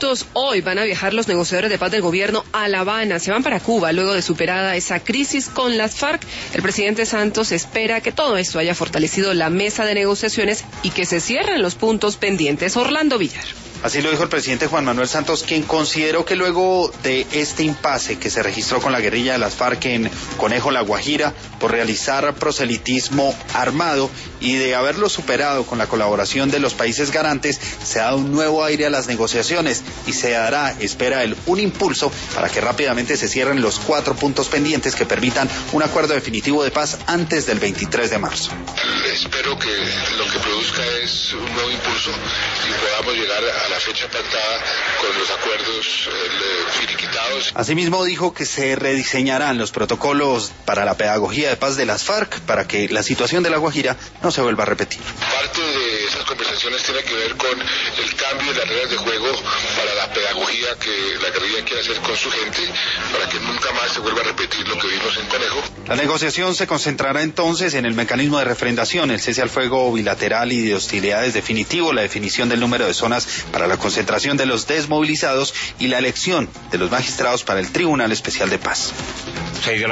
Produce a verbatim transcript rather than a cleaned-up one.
minutos, hoy van a viajar los negociadores de paz del gobierno a La Habana. Se van para Cuba luego de superada esa crisis con las FARC. El presidente Santos espera que todo esto haya fortalecido la mesa de negociaciones y que se cierren los puntos pendientes. Orlando Villar. Así lo dijo el presidente Juan Manuel Santos, quien consideró que luego de este impasse que se registró con la guerrilla de las FARC en Conejo, La Guajira, por realizar proselitismo armado y de haberlo superado con la colaboración de los países garantes, se ha dado un nuevo aire a las negociaciones y se dará, espera él, un impulso para que rápidamente se cierren los cuatro puntos pendientes que permitan un acuerdo definitivo de paz antes del veintitrés de marzo. Espero que lo que produzca es un nuevo impulso y podamos llegar a la fecha pactada con los acuerdos eh, finiquitados. Asimismo dijo que se rediseñarán los protocolos para la pedagogía de paz de las FARC para que la situación de La Guajira no se vuelva a repetir. Parte de esas conversaciones tiene que ver con el cambio de las reglas de juego para la pedagogía que la guerrilla quiere hacer con su gente, para que nunca más se vuelva a repetir lo que vimos en Conejo. La negociación se concentrará entonces en el mecanismo de refrendación, el cese al fuego bilateral y de hostilidades definitivo, la definición del número de zonas para la concentración de los desmovilizados y la elección de los magistrados para el Tribunal Especial de Paz.